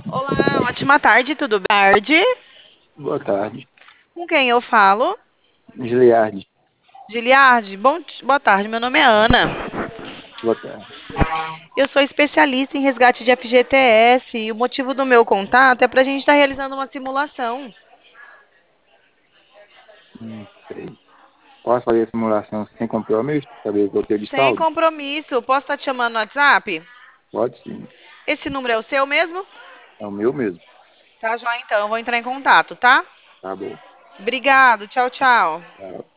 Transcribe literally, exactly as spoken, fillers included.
Olá, ótima tarde, tudo bem? Tarde. Boa tarde. Com quem eu falo? Giliardi, Giliardi, bom, boa tarde, meu nome é Ana. boa tarde. Eu sou especialista em resgate de F G T S e o motivo do meu contato é para a gente estar realizando uma simulação. Hum, sei. Posso fazer a simulação sem compromisso para saber o que eu tenho de Sem saldo? compromisso, posso estar te chamando no WhatsApp? Pode sim. Esse número é o seu mesmo? É o meu mesmo. Tá, joia, então, eu vou entrar em contato, tá? Tá bom. Obrigado, tchau, tchau. Tá.